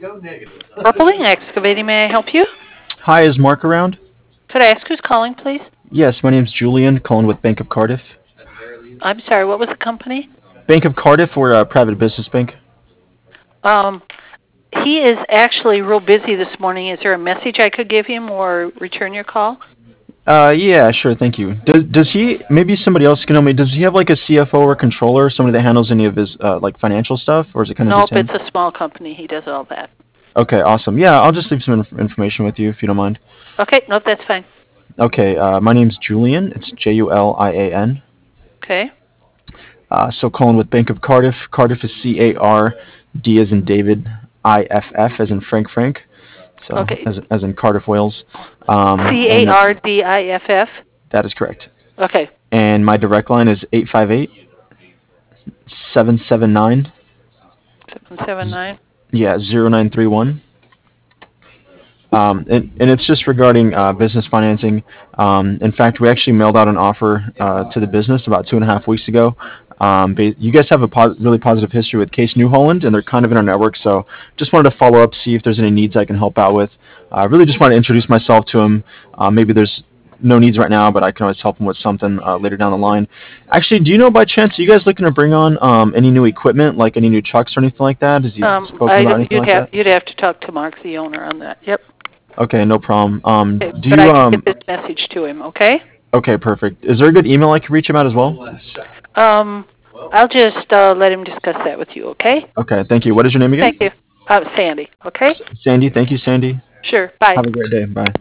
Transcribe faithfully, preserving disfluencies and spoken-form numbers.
Purpling Excavating, may I help you? Hi, is Mark around? Could I ask who's calling, please? Yes, my name's Julian, calling with Bank of Cardiff. I'm sorry, what was the company? Bank of Cardiff, we're a private business bank. Um, he is actually real busy this morning. Is there a message I could give him or return your call? Uh, yeah, sure, thank you. Does does he? Maybe somebody else can help me. Does he have like a C F O or controller, somebody that handles any of his uh, like financial stuff, or is it kind of just Nope, it's him? a small company. He does all that. Okay, awesome. Yeah, I'll just leave some inf- information with you if you don't mind. Okay, nope, that's fine. Okay, uh, my name's Julian. It's J U L I A N. Okay, Uh, so calling with Bank of Cardiff. Cardiff is C A R D as in David, I F F as in Frank Frank. So okay. as as in Cardiff, Wales. Um, C A and R D I F F? that is correct. Okay, And my direct line is eight five eight seven seven nine. seven seven nine. Yeah, zero nine three one. Um, and, and it's just regarding uh, business financing. Um, in fact, we actually mailed out an offer uh, to the business about two and a half weeks ago. Um, ba- you guys have a po- really positive history with Case New Holland, and they're kind of in our network. So just wanted to follow up, see if there's any needs I can help out with. I uh, really just want to introduce myself to him. Uh, maybe there's no needs right now, but I can always help him with something uh, later down the line. Actually, do you know by chance, are you guys looking to bring on um, any new equipment, like any new trucks or anything like that? Has he Um, spoken I about don't, anything you'd like have that? you'd have to talk to Mark, the owner, on that. Yep. Okay, no problem. Um, Okay, do but I you can get um? this message to him. Okay. Okay, perfect. Is there a good email I can reach him at as well? Um, I'll just uh, let him discuss that with you. Okay. Okay, thank you. What is your name Thank again? you. Uh, Sandy. Okay. S- Sandy. Thank you, Sandy. Sure. Bye. Have a great day. Bye.